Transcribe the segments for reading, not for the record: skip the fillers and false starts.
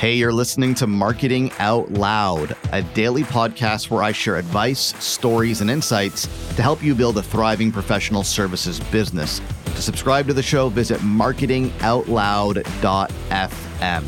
Hey, you're listening to Marketing Out Loud, a daily podcast where I share advice, stories, and insights to help you build a thriving professional services business. To subscribe to the show, visit marketingoutloud.fm.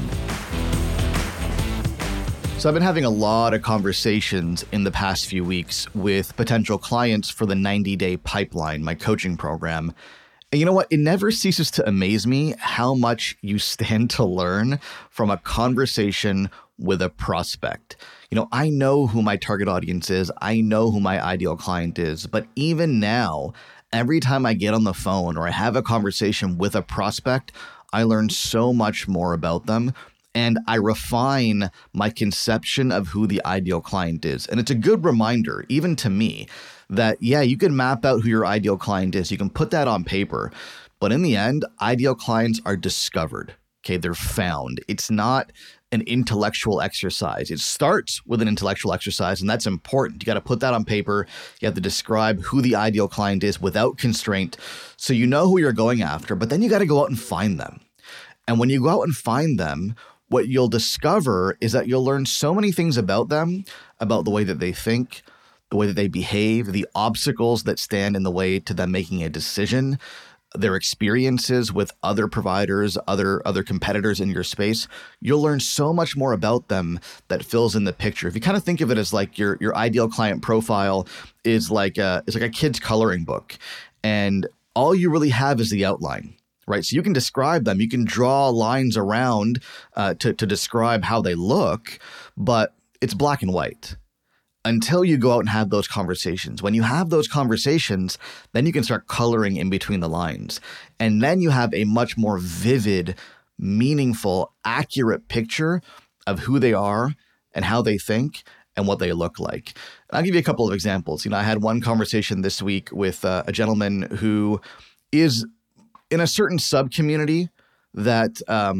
So I've been having a lot of conversations in the past few weeks with potential clients for the 90-Day Pipeline, my coaching program. And you know what? It never ceases to amaze me how much you stand to learn from a conversation with a prospect. You know, I know who my target audience is. I know who my ideal client is. But even now, every time I get on the phone or I have a conversation with a prospect, I learn so much more about them. And I refine my conception of who the ideal client is. And it's a good reminder, even to me, that, yeah, you can map out who your ideal client is. You can put that on paper. But in the end, ideal clients are discovered. Okay, they're found. It's not an intellectual exercise. It starts with an intellectual exercise, and that's important. You got to put that on paper. You have to describe who the ideal client is without constraint, so you know who you're going after. But then you got to go out and find them. And when you go out and find them, what you'll discover is that you'll learn so many things about them, about the way that they think, the way that they behave, the obstacles that stand in the way to them making a decision, their experiences with other providers, other competitors in your space. You'll learn so much more about them that fills in the picture. If you kind of think of it as like your ideal client profile is like a kid's coloring book, and all you really have is the outline. Right. So you can describe them. You can draw lines around to describe how they look, but it's black and white until you go out and have those conversations. When you have those conversations, then you can start coloring in between the lines. And then you have a much more vivid, meaningful, accurate picture of who they are and how they think and what they look like. And I'll give you a couple of examples. You know, I had one conversation this week with a gentleman who is in a certain sub-community that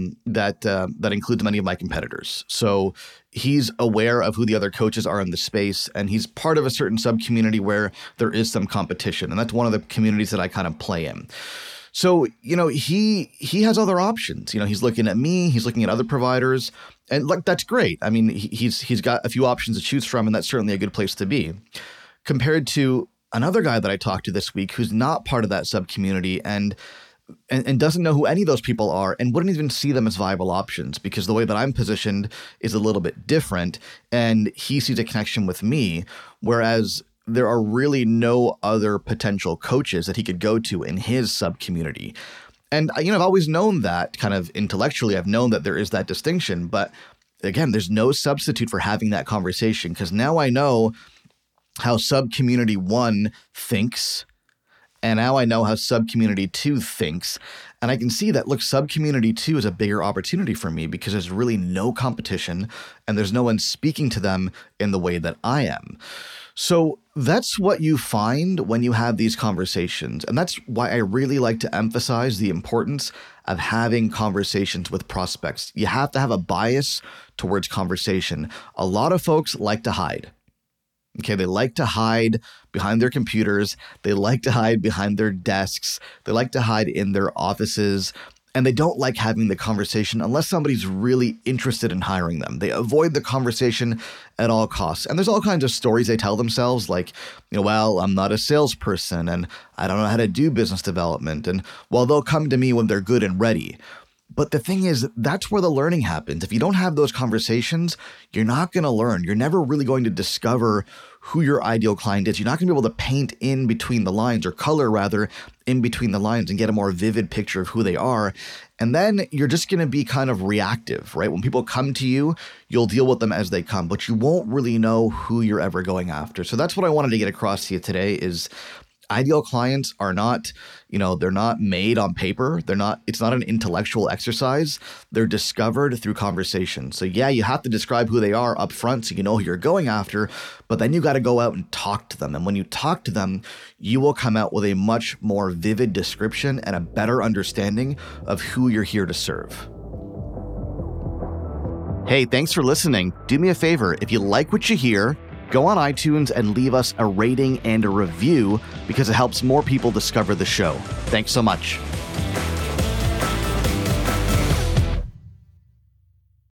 includes many of my competitors. So he's aware of who the other coaches are in the space, and he's part of a certain sub-community where there is some competition. And that's one of the communities that I kind of play in. So, you know, he has other options. You know, he's looking at me, he's looking at other providers, and like, that's great. I mean, he's got a few options to choose from, and that's certainly a good place to be. Compared to another guy that I talked to this week who's not part of that sub-community and doesn't know who any of those people are and wouldn't even see them as viable options, because the way that I'm positioned is a little bit different, and he sees a connection with me, whereas there are really no other potential coaches that he could go to in his sub-community. And, you know, I've always known that kind of intellectually. I've known that there is that distinction, but again, there's no substitute for having that conversation, because now I know how sub-community 1 thinks, and now I know how sub-community 2 thinks. And I can see that, look, sub-community 2 is a bigger opportunity for me because there's really no competition and there's no one speaking to them in the way that I am. So that's what you find when you have these conversations. And that's why I really like to emphasize the importance of having conversations with prospects. You have to have a bias towards conversation. A lot of folks like to hide. Okay, they like to hide behind their computers. They like to hide behind their desks. They like to hide in their offices. And they don't like having the conversation unless somebody's really interested in hiring them. They avoid the conversation at all costs. And there's all kinds of stories they tell themselves, like, you know, well, I'm not a salesperson and I don't know how to do business development. And well, they'll come to me when they're good and ready. But the thing is, that's where the learning happens. If you don't have those conversations, you're not going to learn. You're never really going to discover who your ideal client is. You're not going to be able to paint in between the lines, or color rather in between the lines, and get a more vivid picture of who they are. And then you're just going to be kind of reactive, right? When people come to you, you'll deal with them as they come, but you won't really know who you're ever going after. So that's what I wanted to get across to you today is ideal clients are not, you know, they're not made on paper. It's not an intellectual exercise. They're discovered through conversation. So yeah, you have to describe who they are up front so you know who you're going after, but then you got to go out and talk to them. And when you talk to them, you will come out with a much more vivid description and a better understanding of who you're here to serve. Hey, thanks for listening. Do me a favor. If you like what you hear, go on iTunes and leave us a rating and a review because it helps more people discover the show. Thanks so much.